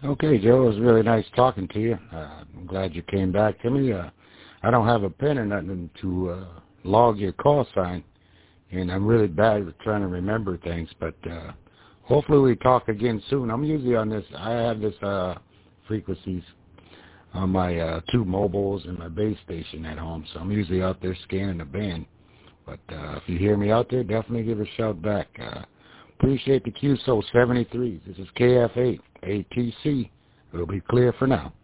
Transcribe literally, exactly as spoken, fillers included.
Okay, Joe, it was really nice talking to you. Uh, I'm glad you came back to me. Uh, I don't have a pen or nothing to uh, log your call sign, and I'm really bad with trying to remember things, but uh, hopefully we talk again soon. I'm usually on this, I have this uh, frequencies on my uh, two mobiles and my base station at home, so I'm usually out there scanning the band. But uh, if you hear me out there, definitely give a shout back. Uh, appreciate the Q S O seventy-threes. This is K F eight A T C. It'll be clear for now.